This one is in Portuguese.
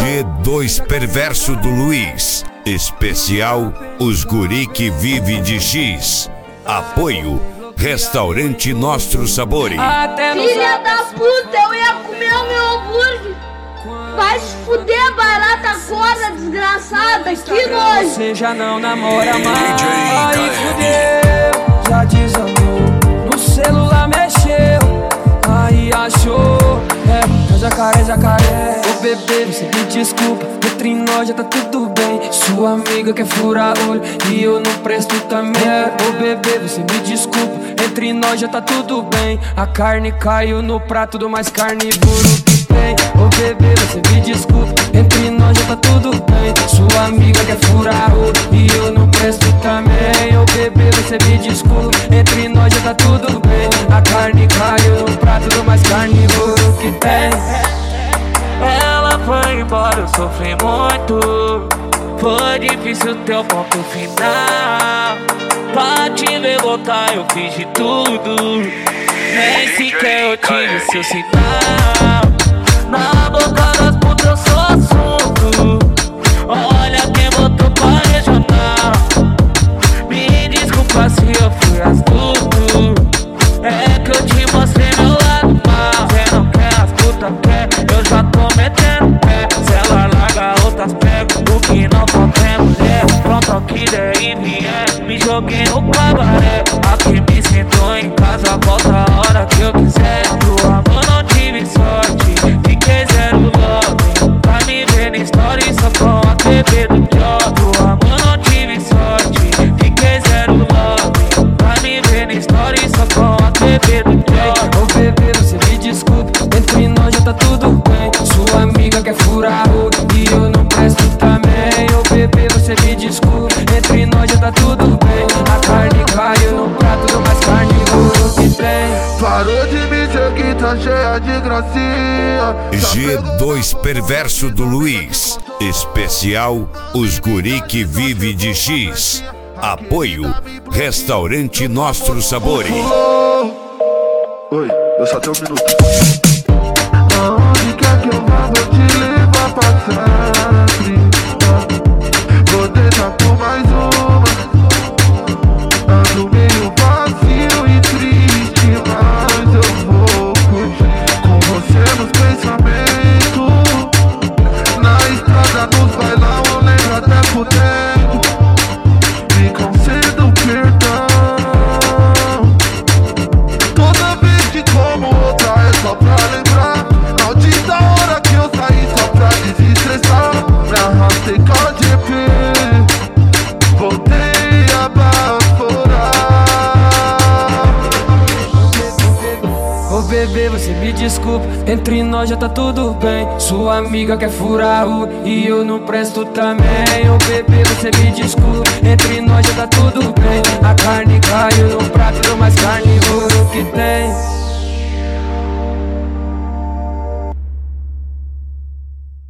G2 Perverso do Luiz. Especial Os Guri que Vive de X. Apoio Restaurante Nossos Sabores. Filha da puta, eu ia comer o meu hambúrguer. Vai se fuder, barata gorda, desgraçada, que nojo. Você já não namora mais. Aí fudeu, já desandou. No celular mexeu, aí achou. É jacaré, jacaré. Ô bebê, você me desculpa, entre nós já tá tudo bem. Sua amiga quer furar olho e eu não presto também. Ô bebê, você me desculpa, entre nós já tá tudo bem. A carne caiu no prato do mais carnívoro que tem. Ô bebê, você me desculpa, entre nós já tá tudo bem. Sua amiga quer furar olho e eu não presto também. Ô bebê, você me desculpa, entre nós já tá tudo bem. A carne caiu no prato do mais carnívoro que tem. Ela foi embora, eu sofri muito. Foi difícil teu ponto final. Pra te ver voltar eu fiz de tudo. Nem sequer eu tive seu sinal. Na boca das putas eu sou assunto. Olha quem botou pra regional. Me desculpa se eu fui astuto. É que eu te mostrei meu lado mal. Cê não quer, as putas quer, eu já tô metendo pé. Se ela larga, outras pego. O que não tô tendo é pronto ao que der e vier. Me joguei no cabaré, aqui me sinto em casa. Volta a hora que eu quiser. Do amor não tive sorte, fiquei zero love. Pra me ver na história só com a TV do job. Do amor não tive sorte, fiquei zero love. Pra me ver na história só com a TV do job. Ô bebê, você me desculpa, entre nós já tá tudo bem. Sua amiga quer furar o e eu não presto também. Ô bebê, você me desculpa, entre nós já tá tudo bem. A carne caiu no prato do mais carnívoro que tem. Parou de me dizer que tá cheia de gracinha. G2 Perverso do Luiz. Especial Os Guri que Vive de X. Apoio Restaurante Nossos Sabores. Oi, eu só tenho um minuto. Aonde quer que eu vá, vou te levar pra sempre. Vou deixar por mais uma. Ando meio vazio e triste, mas eu vou curtir com você nos pensamentos. Na estrada, nos bailão, eu lembro até por dentro. Me concedo perdão. Toda vez que como outra é só pra lembrar. Maldita hora que eu saí só pra desestressar. Me arrastei com a GP, voltei a baforar. Ô bebê, você me desculpa, entre nós já tá tudo bem. Sua amiga quer furar o e eu não presto também. Ô bebê, você me desculpa, entre nós já tá tudo bem. A carne